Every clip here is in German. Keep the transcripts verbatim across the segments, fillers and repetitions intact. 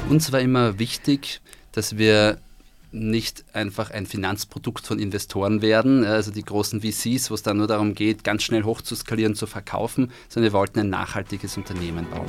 Uns war immer wichtig, dass wir nicht einfach ein Finanzprodukt von Investoren werden, also die großen V Cs, wo es dann nur darum geht, ganz schnell hochzuskalieren, zu verkaufen, sondern wir wollten ein nachhaltiges Unternehmen bauen.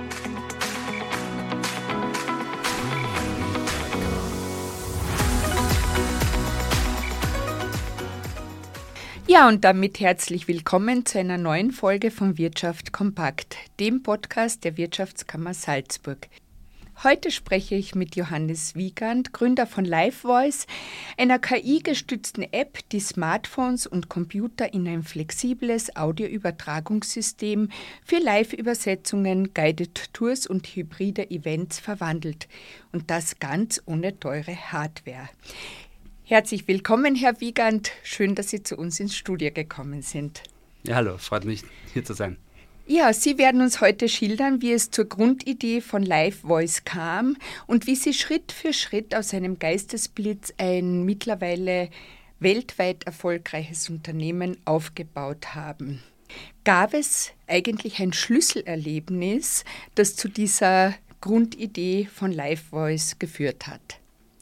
Ja, und damit herzlich willkommen zu einer neuen Folge von Wirtschaft kompakt, dem Podcast der Wirtschaftskammer Salzburg. Heute spreche ich mit Johannes Wiegand, Gründer von LiveVoice, einer K I-gestützten App, die Smartphones und Computer in ein flexibles Audioübertragungssystem für Live-Übersetzungen, Guided Tours und hybride Events verwandelt. Und das ganz ohne teure Hardware. Herzlich willkommen, Herr Wiegand. Schön, dass Sie zu uns ins Studio gekommen sind. Ja, hallo, freut mich, hier zu sein. Ja, Sie werden uns heute schildern, wie es zur Grundidee von LiveVoice kam und wie Sie Schritt für Schritt aus einem Geistesblitz ein mittlerweile weltweit erfolgreiches Unternehmen aufgebaut haben. Gab es eigentlich ein Schlüsselerlebnis, das zu dieser Grundidee von LiveVoice geführt hat?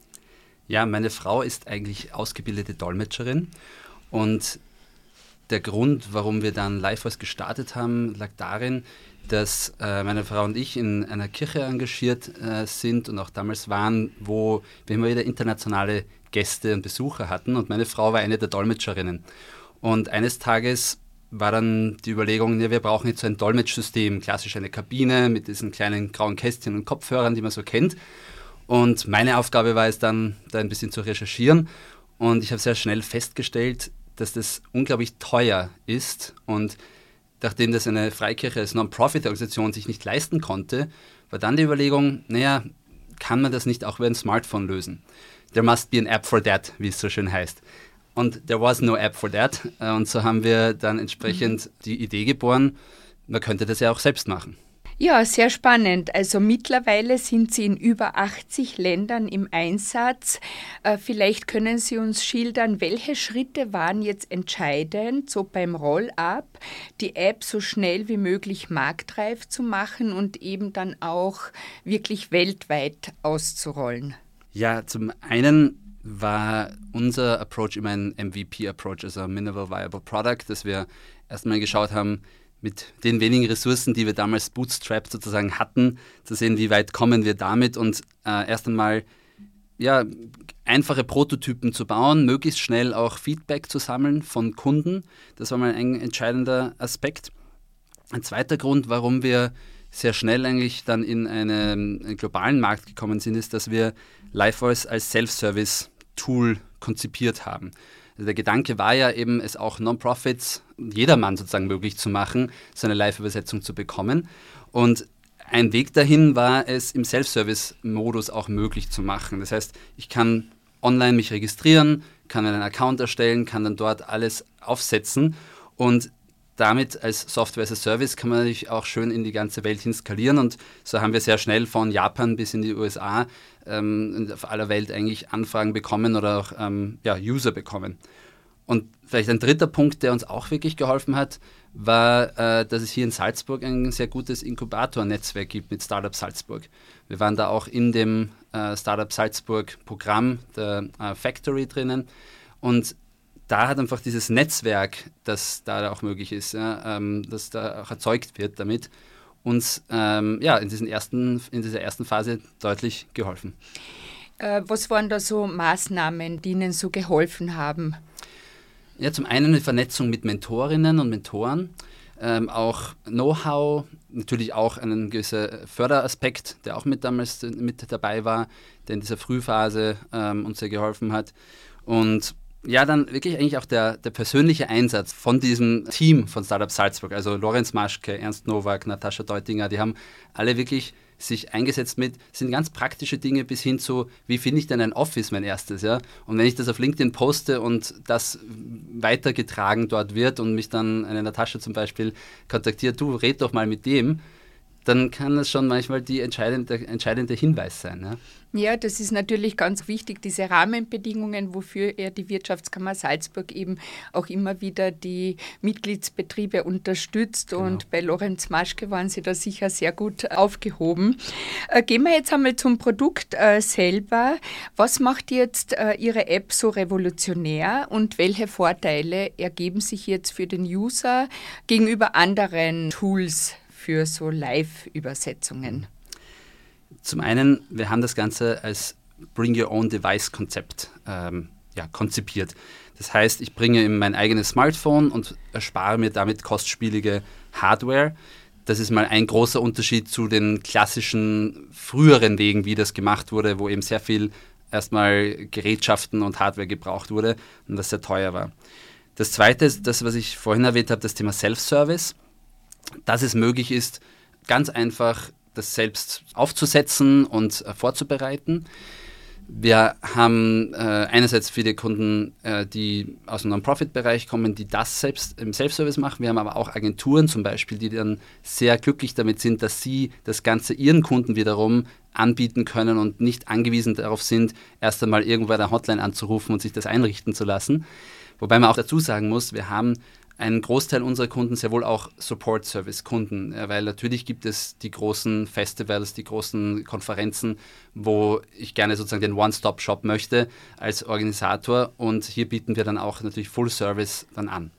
Ja, meine Frau ist eigentlich ausgebildete Dolmetscherin und der Grund, warum wir dann LiveVoice gestartet haben, lag darin, dass äh, meine Frau und ich in einer Kirche engagiert äh, sind und auch damals waren, wo wir immer wieder internationale Gäste und Besucher hatten und meine Frau war eine der Dolmetscherinnen. Und eines Tages war dann die Überlegung, ja, wir brauchen jetzt so ein Dolmetschsystem, klassisch eine Kabine mit diesen kleinen grauen Kästchen und Kopfhörern, die man so kennt. Und meine Aufgabe war es dann, da ein bisschen zu recherchieren und ich habe sehr schnell festgestellt, dass das unglaublich teuer ist und nachdem das eine Freikirche als Non-Profit-Organisation sich nicht leisten konnte, war dann die Überlegung, naja, kann man das nicht auch über ein Smartphone lösen? There must be an app for that, wie es so schön heißt. Und there was no app for that und so haben wir dann entsprechend mhm. die Idee geboren, man könnte das ja auch selbst machen. Ja, sehr spannend. Also mittlerweile sind Sie in über achtzig Ländern im Einsatz. Äh, vielleicht können Sie uns schildern, welche Schritte waren jetzt entscheidend, so beim Roll-up, die App so schnell wie möglich marktreif zu machen und eben dann auch wirklich weltweit auszurollen? Ja, zum einen war unser Approach immer ein M V P-Approach, also Minimal Viable Product, dass wir erstmal geschaut haben, mit den wenigen Ressourcen, die wir damals bootstrapped sozusagen hatten, zu sehen, wie weit kommen wir damit und äh, erst einmal ja, einfache Prototypen zu bauen, möglichst schnell auch Feedback zu sammeln von Kunden. Das war mal ein entscheidender Aspekt. Ein zweiter Grund, warum wir sehr schnell eigentlich dann in eine, einen globalen Markt gekommen sind, ist, dass wir LiveVoice als Self-Service-Tool konzipiert haben. Der Gedanke war ja eben, es auch Non-Profits, jedermann sozusagen möglich zu machen, so eine Live-Übersetzung zu bekommen. Und ein Weg dahin war es, im Self-Service-Modus auch möglich zu machen. Das heißt, ich kann online mich registrieren, kann einen Account erstellen, kann dann dort alles aufsetzen und damit als Software as a Service kann man natürlich auch schön in die ganze Welt hin skalieren und so haben wir sehr schnell von Japan bis in die U S A ähm, auf aller Welt eigentlich Anfragen bekommen oder auch ähm, ja, User bekommen. Und vielleicht ein dritter Punkt, der uns auch wirklich geholfen hat, war, äh, dass es hier in Salzburg ein sehr gutes Inkubator-Netzwerk gibt mit Startup Salzburg. Wir waren da auch in dem äh, Startup Salzburg-Programm der äh, Factory drinnen und da hat einfach dieses Netzwerk, das da auch möglich ist, ja, ähm, das da auch erzeugt wird damit, uns ähm, ja, in, diesen ersten, in dieser ersten Phase deutlich geholfen. Äh, was waren da so Maßnahmen, die Ihnen so geholfen haben? Ja, zum einen eine Vernetzung mit Mentorinnen und Mentoren, ähm, auch Know-how, natürlich auch ein gewisser Förderaspekt, der auch mit damals mit dabei war, der in dieser Frühphase ähm, uns sehr geholfen hat. Und ja, dann wirklich eigentlich auch der, der persönliche Einsatz von diesem Team von Startup Salzburg, also Lorenz Maschke, Ernst Nowak, Natascha Deutinger, die haben alle wirklich sich eingesetzt mit, sind ganz praktische Dinge bis hin zu, wie finde ich denn ein Office, mein erstes, ja? Und wenn ich das auf LinkedIn poste und das weitergetragen dort wird und mich dann eine Natascha zum Beispiel kontaktiert, du red doch mal mit dem, dann kann das schon manchmal die entscheidende, entscheidende Hinweis sein. Ja? Ja, das ist natürlich ganz wichtig, diese Rahmenbedingungen, wofür ja die Wirtschaftskammer Salzburg eben auch immer wieder die Mitgliedsbetriebe unterstützt. Genau. Und bei Lorenz Maschke waren Sie da sicher sehr gut aufgehoben. Äh, gehen wir jetzt einmal zum Produkt äh, selber. Was macht jetzt äh, Ihre App so revolutionär und welche Vorteile ergeben sich jetzt für den User gegenüber anderen Tools für so Live-Übersetzungen? Zum einen, wir haben das Ganze als Bring-Your-Own-Device-Konzept ähm, ja, konzipiert. Das heißt, ich bringe in mein eigenes Smartphone und erspare mir damit kostspielige Hardware. Das ist mal ein großer Unterschied zu den klassischen früheren Wegen, wie das gemacht wurde, wo eben sehr viel erstmal Gerätschaften und Hardware gebraucht wurde und das sehr teuer war. Das zweite ist das, was ich vorhin erwähnt habe, das Thema Self-Service. Dass es möglich ist, ganz einfach das selbst aufzusetzen und äh, vorzubereiten. Wir haben äh, einerseits viele Kunden, äh, die aus dem Non-Profit-Bereich kommen, die das selbst im Self-Service machen. Wir haben aber auch Agenturen zum Beispiel, die dann sehr glücklich damit sind, dass sie das Ganze ihren Kunden wiederum anbieten können und nicht angewiesen darauf sind, erst einmal irgendwo bei der Hotline anzurufen und sich das einrichten zu lassen. Wobei man auch dazu sagen muss, wir haben einen Großteil unserer Kunden sehr wohl auch Support-Service-Kunden, ja, weil natürlich gibt es die großen Festivals, die großen Konferenzen, wo ich gerne sozusagen den One-Stop-Shop möchte als Organisator und hier bieten wir dann auch natürlich Full-Service dann an.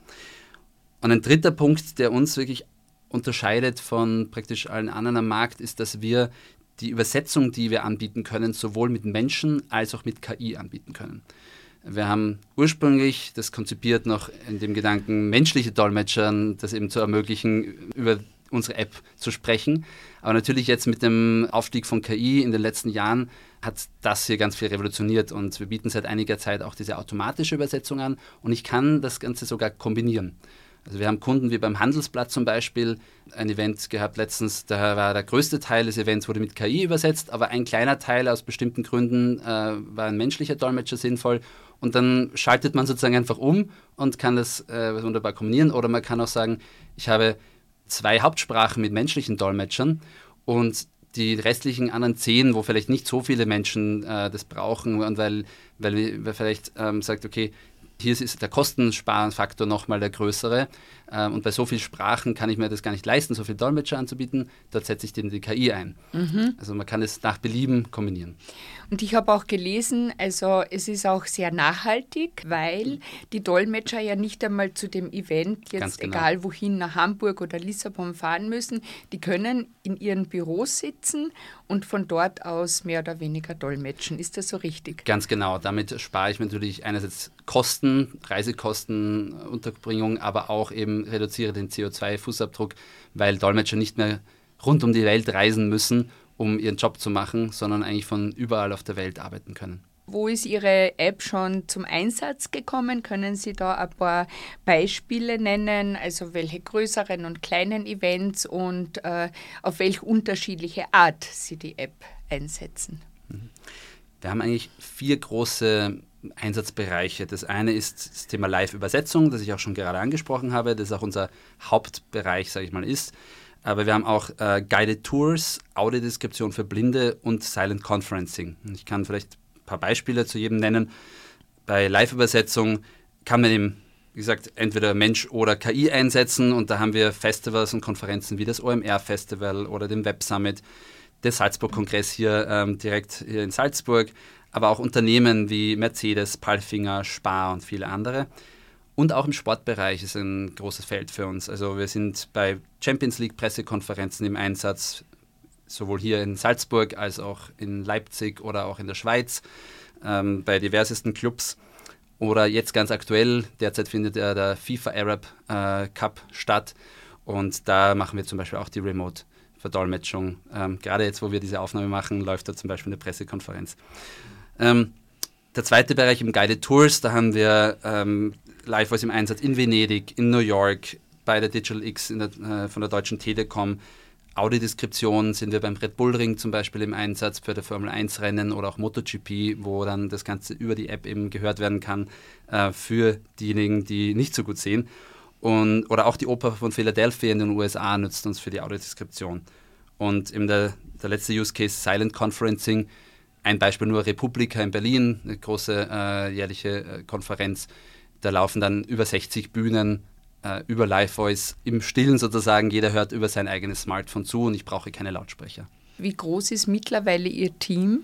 Und ein dritter Punkt, der uns wirklich unterscheidet von praktisch allen anderen am Markt, ist, dass wir die Übersetzung, die wir anbieten können, sowohl mit Menschen als auch mit K I anbieten können. Wir haben ursprünglich das konzipiert noch in dem Gedanken, menschliche Dolmetschern das eben zu ermöglichen, über unsere App zu sprechen. Aber natürlich jetzt mit dem Aufstieg von K I in den letzten Jahren hat das hier ganz viel revolutioniert und wir bieten seit einiger Zeit auch diese automatische Übersetzung an und ich kann das Ganze sogar kombinieren. Also wir haben Kunden wie beim Handelsblatt zum Beispiel ein Event gehabt letztens, da war der größte Teil des Events wurde mit K I übersetzt, aber ein kleiner Teil aus bestimmten Gründen äh, war ein menschlicher Dolmetscher sinnvoll und dann schaltet man sozusagen einfach um und kann das äh, wunderbar kombinieren oder man kann auch sagen, ich habe zwei Hauptsprachen mit menschlichen Dolmetschern und die restlichen anderen zehn, wo vielleicht nicht so viele Menschen äh, das brauchen und weil, weil, weil vielleicht ähm, sagt, okay, hier ist der Kostensparfaktor nochmal der größere ähm, und bei so vielen Sprachen kann ich mir das gar nicht leisten, so viele Dolmetscher anzubieten. Dort setze ich dann die K I ein. Mhm. Also man kann es nach Belieben kombinieren. Und ich habe auch gelesen, also es ist auch sehr nachhaltig, weil die Dolmetscher ja nicht einmal zu dem Event jetzt genau. egal wohin nach Hamburg oder Lissabon fahren müssen. Die können in ihren Büros sitzen und von dort aus mehr oder weniger dolmetschen. Ist das so richtig? Ganz genau. Damit spare ich natürlich einerseits Kosten, Reisekosten, Unterbringung, aber auch eben reduziere den C O zwei Fußabdruck, weil Dolmetscher nicht mehr rund um die Welt reisen müssen, um ihren Job zu machen, sondern eigentlich von überall auf der Welt arbeiten können. Wo ist Ihre App schon zum Einsatz gekommen? Können Sie da ein paar Beispiele nennen, also welche größeren und kleinen Events und äh, auf welche unterschiedliche Art Sie die App einsetzen? Wir haben eigentlich vier große Einsatzbereiche. Das eine ist das Thema Live-Übersetzung, das ich auch schon gerade angesprochen habe, das auch unser Hauptbereich, sage ich mal, ist. Aber wir haben auch äh, Guided Tours, Audiodeskription für Blinde und Silent Conferencing. Ich kann vielleicht ein paar Beispiele zu jedem nennen. Bei Live-Übersetzung kann man eben, wie gesagt, entweder Mensch oder K I einsetzen und da haben wir Festivals und Konferenzen wie das O M R-Festival oder den Web Summit, der Salzburg-Kongress hier ähm, direkt hier in Salzburg, aber auch Unternehmen wie Mercedes, Palfinger, Spar und viele andere. Und auch im Sportbereich ist ein großes Feld für uns. Also wir sind bei Champions League Pressekonferenzen im Einsatz, sowohl hier in Salzburg als auch in Leipzig oder auch in der Schweiz, ähm, bei diversesten Clubs. Oder jetzt ganz aktuell, derzeit findet ja der FIFA Arab äh, Cup statt und da machen wir zum Beispiel auch die Remote-Verdolmetschung. Ähm, gerade jetzt, wo wir diese Aufnahme machen, läuft da zum Beispiel eine Pressekonferenz. Ähm, der zweite Bereich im Guided Tours, da haben wir ähm, Live-Voice im Einsatz in Venedig, in New York, bei der Digital X in der, äh, von der Deutschen Telekom. Audiodeskription sind wir beim Red Bull Ring zum Beispiel im Einsatz für das Formel eins Rennen oder auch MotoGP, wo dann das Ganze über die App eben gehört werden kann äh, für diejenigen, die nicht so gut sehen. Und, oder auch die Oper von Philadelphia in den U S A nützt uns für die Audiodeskription. Und eben der, der letzte Use Case, Silent Conferencing, ein Beispiel nur Republika in Berlin, eine große äh, jährliche äh, Konferenz. Da laufen dann über sechzig Bühnen äh, über Live Voice im Stillen sozusagen. Jeder hört über sein eigenes Smartphone zu und ich brauche keine Lautsprecher. Wie groß ist mittlerweile Ihr Team?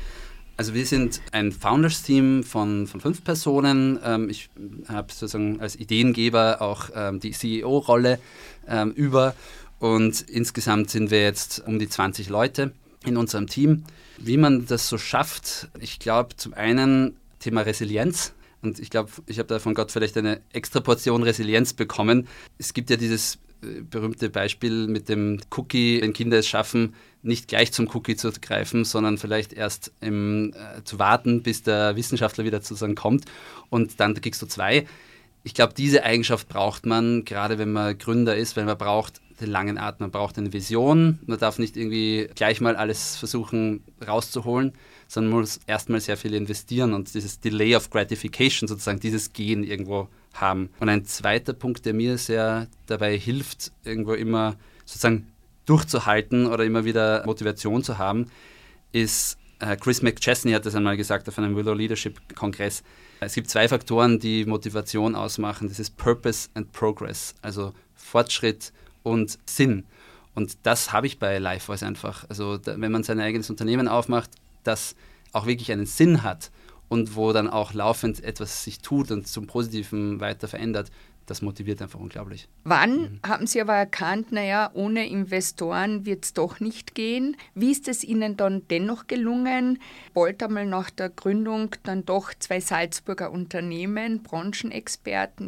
Also wir sind ein Founders-Team von, von fünf Personen. Ähm, ich habe sozusagen als Ideengeber auch ähm, die C E O-Rolle ähm, über und insgesamt sind wir jetzt um die zwanzig Leute in unserem Team. Wie man das so schafft, ich glaube zum einen Thema Resilienz. Und ich glaube, ich habe da von Gott vielleicht eine extra Portion Resilienz bekommen. Es gibt ja dieses äh, berühmte Beispiel mit dem Cookie, wenn Kinder es schaffen, nicht gleich zum Cookie zu greifen, sondern vielleicht erst im, äh, zu warten, bis der Wissenschaftler wieder sozusagen kommt und dann kriegst du zwei. Ich glaube, diese Eigenschaft braucht man, gerade wenn man Gründer ist, weil man braucht den langen Atem, man braucht eine Vision, man darf nicht irgendwie gleich mal alles versuchen rauszuholen, sondern man muss erstmal sehr viel investieren und dieses Delay of Gratification sozusagen, dieses Gehen irgendwo haben. Und ein zweiter Punkt, der mir sehr dabei hilft, irgendwo immer sozusagen durchzuhalten oder immer wieder Motivation zu haben, ist, äh, Chris McChesney hat das einmal gesagt auf einem Willow Leadership Kongress. Es gibt zwei Faktoren, die Motivation ausmachen. Das ist Purpose and Progress, also Fortschritt und Sinn. Und das habe ich bei Live Voice einfach. Also da, wenn man sein eigenes Unternehmen aufmacht, das auch wirklich einen Sinn hat und wo dann auch laufend etwas sich tut und zum Positiven weiter verändert, das motiviert einfach unglaublich. Wann Mhm. haben Sie aber erkannt, naja, ohne Investoren wird es doch nicht gehen? Wie ist es Ihnen dann dennoch gelungen, bald einmal nach der Gründung dann doch zwei Salzburger Unternehmen, Branchenexperten,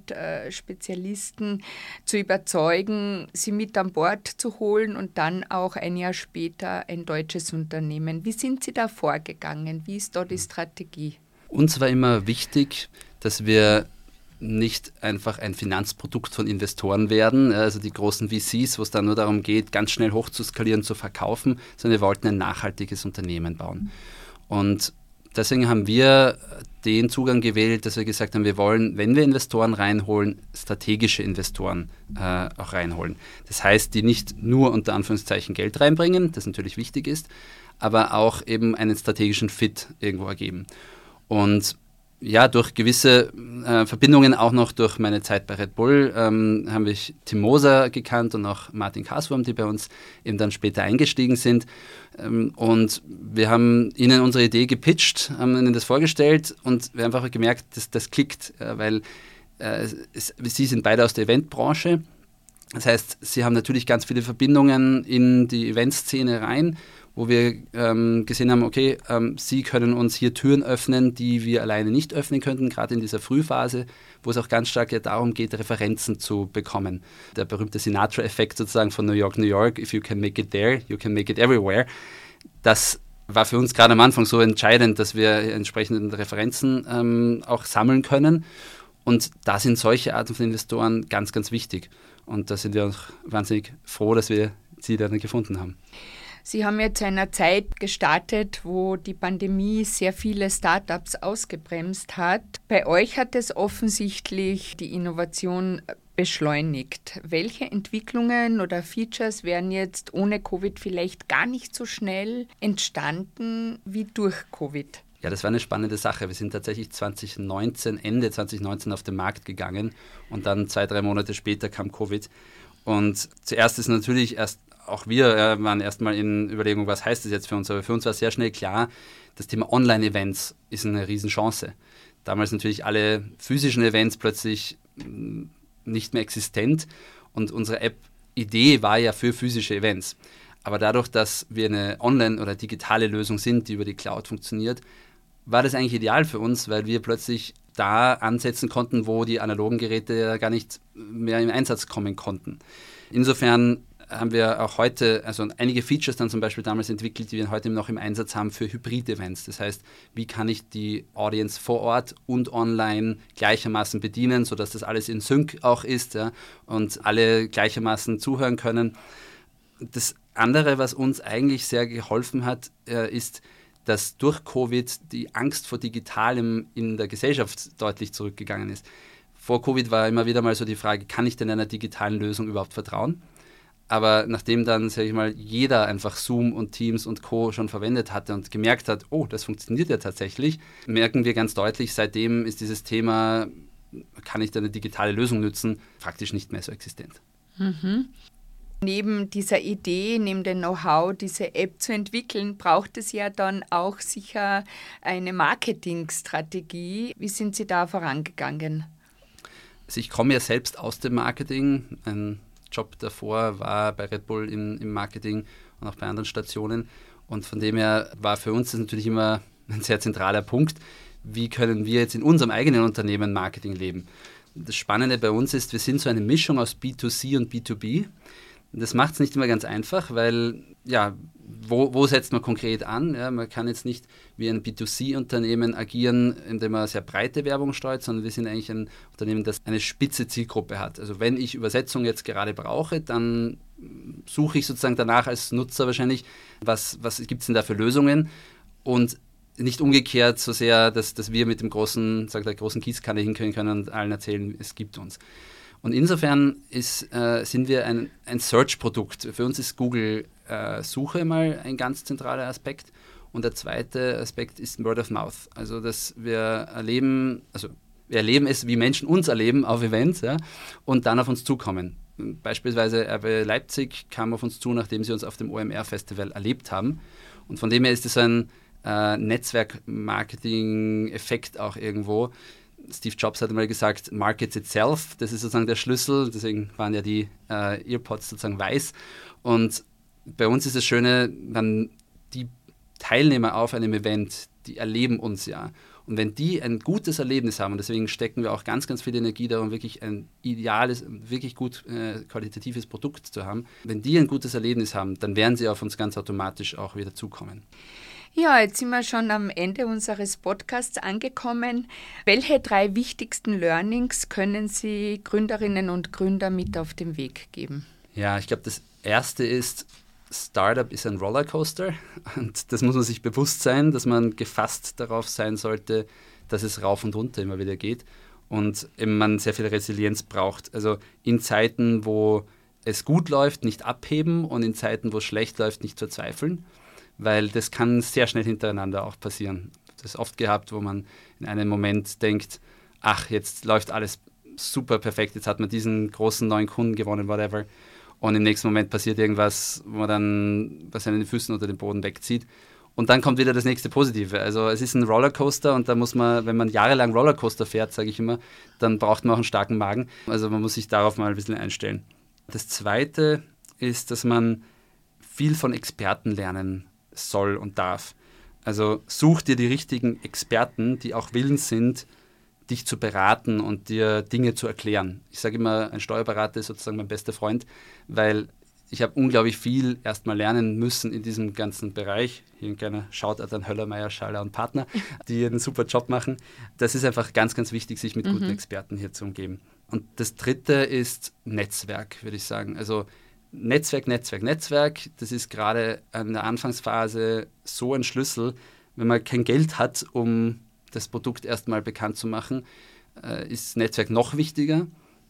Event-Spezialisten zu überzeugen, sie mit an Bord zu holen und dann auch ein Jahr später ein deutsches Unternehmen? Wie sind Sie da vorgegangen? Wie ist da die Strategie? Uns war immer wichtig, dass wir nicht einfach ein Finanzprodukt von Investoren werden, also die großen V Cs, wo es dann nur darum geht, ganz schnell hochzuskalieren, zu verkaufen, sondern wir wollten ein nachhaltiges Unternehmen bauen. Und deswegen haben wir den Zugang gewählt, dass wir gesagt haben, wir wollen, wenn wir Investoren reinholen, strategische Investoren äh, auch reinholen. Das heißt, die nicht nur unter Anführungszeichen Geld reinbringen, das natürlich wichtig ist, aber auch eben einen strategischen Fit irgendwo ergeben. Und ja, durch gewisse äh, Verbindungen, auch noch durch meine Zeit bei Red Bull, ähm, haben wir Tim Moser gekannt und auch Martin Kaswurm, die bei uns eben dann später eingestiegen sind. Ähm, und wir haben ihnen unsere Idee gepitcht, haben ihnen das vorgestellt und wir haben einfach gemerkt, dass das klickt, äh, weil äh, es, sie sind beide aus der Eventbranche. Das heißt, sie haben natürlich ganz viele Verbindungen in die Eventszene rein, wo wir ähm, gesehen haben, okay, ähm, sie können uns hier Türen öffnen, die wir alleine nicht öffnen könnten, gerade in dieser Frühphase, wo es auch ganz stark ja darum geht, Referenzen zu bekommen. Der berühmte Sinatra-Effekt sozusagen von New York, New York, if you can make it there, you can make it everywhere. Das war für uns gerade am Anfang so entscheidend, dass wir entsprechende Referenzen ähm, auch sammeln können. Und da sind solche Arten von Investoren ganz, ganz wichtig. Und da sind wir auch wahnsinnig froh, dass wir sie dann gefunden haben. Sie haben jetzt zu einer Zeit gestartet, wo die Pandemie sehr viele Startups ausgebremst hat. Bei euch hat es offensichtlich die Innovation beschleunigt. Welche Entwicklungen oder Features wären jetzt ohne Covid vielleicht gar nicht so schnell entstanden wie durch Covid? Ja, das war eine spannende Sache. Wir sind tatsächlich zwanzig neunzehn, Ende zwanzig neunzehn auf den Markt gegangen und dann zwei, drei Monate später kam Covid. Und zuerst ist natürlich erst auch wir äh, waren erstmal in Überlegung, was heißt das jetzt für uns? Aber für uns war sehr schnell klar, das Thema Online-Events ist eine Riesenchance. Damals natürlich alle physischen Events plötzlich mh, nicht mehr existent und unsere App-Idee war ja für physische Events. Aber dadurch, dass wir eine Online- oder digitale Lösung sind, die über die Cloud funktioniert, war das eigentlich ideal für uns, weil wir plötzlich da ansetzen konnten, wo die analogen Geräte ja gar nicht mehr im Einsatz kommen konnten. Insofern haben wir auch heute, also einige Features dann zum Beispiel damals entwickelt, die wir heute noch im Einsatz haben für Hybrid-Events. Das heißt, wie kann ich die Audience vor Ort und online gleichermaßen bedienen, sodass das alles in Sync auch ist, ja, und alle gleichermaßen zuhören können. Das andere, was uns eigentlich sehr geholfen hat, äh, ist, dass durch Covid die Angst vor Digitalem in der Gesellschaft deutlich zurückgegangen ist. Vor Covid war immer wieder mal so die Frage, kann ich denn einer digitalen Lösung überhaupt vertrauen? Aber nachdem dann, sage ich mal, jeder einfach Zoom und Teams und Co. schon verwendet hatte und gemerkt hat, oh, das funktioniert ja tatsächlich, merken wir ganz deutlich, seitdem ist dieses Thema, kann ich da eine digitale Lösung nutzen, praktisch nicht mehr so existent. Mhm. Neben dieser Idee, neben dem Know-how, diese App zu entwickeln, braucht es ja dann auch sicher eine Marketingstrategie. Wie sind Sie da vorangegangen? Also ich komme ja selbst aus dem Marketing. Ein Job davor war bei Red Bull im, im Marketing und auch bei anderen Stationen. Und von dem her war für uns das natürlich immer ein sehr zentraler Punkt. Wie können wir jetzt in unserem eigenen Unternehmen Marketing leben? Das Spannende bei uns ist, wir sind so eine Mischung aus B zwei C und B zwei B. Das macht es nicht immer ganz einfach, weil, ja, wo, wo setzt man konkret an? Ja, man kann jetzt nicht wie ein B zwei C-Unternehmen agieren, indem man sehr breite Werbung steuert, sondern wir sind eigentlich ein Unternehmen, das eine spitze Zielgruppe hat. Also wenn ich Übersetzung jetzt gerade brauche, dann suche ich sozusagen danach als Nutzer wahrscheinlich, was, was gibt es denn da für Lösungen? Und nicht umgekehrt so sehr, dass, dass wir mit dem großen, sag, der großen Gießkanne hinkommen können und allen erzählen, es gibt uns. Und insofern ist, äh, sind wir ein, ein Search-Produkt. Für uns ist Google äh, Suche mal ein ganz zentraler Aspekt. Und der zweite Aspekt ist Word of Mouth. Also dass wir erleben, also wir erleben es, wie Menschen uns erleben auf Events, ja, und dann auf uns zukommen. Beispielsweise R B Leipzig kam auf uns zu, nachdem sie uns auf dem O M R-Festival erlebt haben. Und von dem her ist es ein äh, Netzwerk-Marketing-Effekt auch irgendwo. Steve Jobs hat einmal gesagt, Markets itself, das ist sozusagen der Schlüssel, deswegen waren ja die äh, Earpods sozusagen weiß. Und bei uns ist das Schöne, wenn die Teilnehmer auf einem Event, die erleben uns ja. Und wenn die ein gutes Erlebnis haben, und deswegen stecken wir auch ganz, ganz viel Energie darum, wirklich ein ideales, wirklich gut äh, qualitatives Produkt zu haben, wenn die ein gutes Erlebnis haben, dann werden sie auf uns ganz automatisch auch wieder zukommen. Ja, jetzt sind wir schon am Ende unseres Podcasts angekommen. Welche drei wichtigsten Learnings können Sie Gründerinnen und Gründer mit auf den Weg geben? Ja, ich glaube, das erste ist, Startup ist ein Rollercoaster und das muss man sich bewusst sein, dass man gefasst darauf sein sollte, dass es rauf und runter immer wieder geht und eben man sehr viel Resilienz braucht. Also in Zeiten, wo es gut läuft, nicht abheben und in Zeiten, wo es schlecht läuft, nicht verzweifeln. Weil das kann sehr schnell hintereinander auch passieren. Das ist oft gehabt, wo man in einem Moment denkt, ach, jetzt läuft alles super perfekt, jetzt hat man diesen großen neuen Kunden gewonnen, whatever. Und im nächsten Moment passiert irgendwas, wo man dann bei seinen Füßen unter den Boden wegzieht. Und dann kommt wieder das nächste Positive. Also es ist ein Rollercoaster und da muss man, wenn man jahrelang Rollercoaster fährt, sage ich immer, dann braucht man auch einen starken Magen. Also man muss sich darauf mal ein bisschen einstellen. Das Zweite ist, dass man viel von Experten lernen soll und darf. Also such dir die richtigen Experten, die auch willens sind, dich zu beraten und dir Dinge zu erklären. Ich sage immer, ein Steuerberater ist sozusagen mein bester Freund, weil ich habe unglaublich viel erstmal lernen müssen in diesem ganzen Bereich. Hier ein kleiner Shoutout an Höllermeier, Schaller und Partner, die einen super Job machen. Das ist einfach ganz, ganz wichtig, sich mit mhm. guten Experten hier zu umgeben. Und das Dritte ist Netzwerk, würde ich sagen. Also Netzwerk, Netzwerk, Netzwerk, das ist gerade in der Anfangsphase so ein Schlüssel. Wenn man kein Geld hat, um das Produkt erstmal bekannt zu machen, äh, ist Netzwerk noch wichtiger.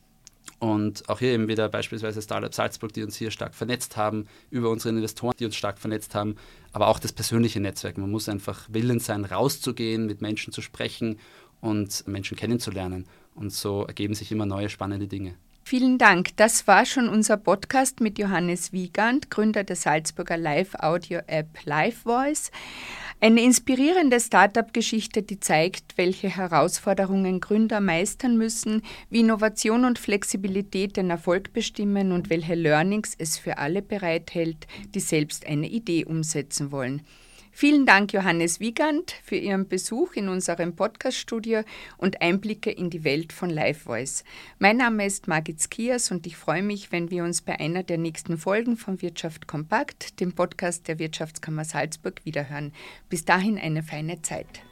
Und auch hier eben wieder beispielsweise Startup Salzburg, die uns hier stark vernetzt haben, über unsere Investoren, die uns stark vernetzt haben, aber auch das persönliche Netzwerk. Man muss einfach willens sein, rauszugehen, mit Menschen zu sprechen und Menschen kennenzulernen. Und so ergeben sich immer neue spannende Dinge. Vielen Dank. Das war schon unser Podcast mit Johannes Wiegand, Gründer der Salzburger Live-Audio-App LiveVoice. Eine inspirierende Startup-Geschichte, die zeigt, welche Herausforderungen Gründer meistern müssen, wie Innovation und Flexibilität den Erfolg bestimmen und welche Learnings es für alle bereithält, die selbst eine Idee umsetzen wollen. Vielen Dank, Johannes Wiegand, für Ihren Besuch in unserem Podcast-Studio und Einblicke in die Welt von LiveVoice. Mein Name ist Margit Skias und ich freue mich, wenn wir uns bei einer der nächsten Folgen von Wirtschaft kompakt, dem Podcast der Wirtschaftskammer Salzburg, wiederhören. Bis dahin eine feine Zeit.